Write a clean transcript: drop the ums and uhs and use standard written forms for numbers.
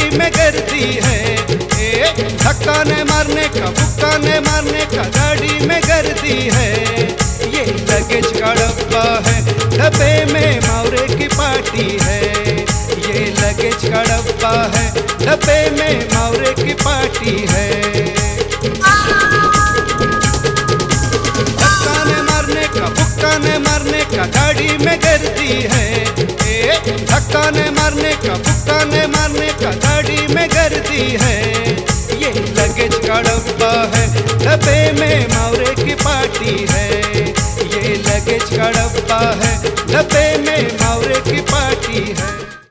में गिरती है। धक्का ने मारने का बुक्का ने मारने का गाड़ी में गिरती है। ये लगेज का डब्बा है, डब्बे में मावरे की पार्टी है। ये लगेज का डब्बा है, डब्बे में मावरे की पार्टी है। धक्का ने मारने का बुक्का ने मारने का गाड़ी में गिरती है। धक्का ने मारने का बुक्का ने मारने का गाड़ी में गिरती है। ये लगेज का डब्बा है, डब्बे में मावरे की पार्टी है। ये लगेज का डब्बा है, डब्बे में मावरे की पार्टी है।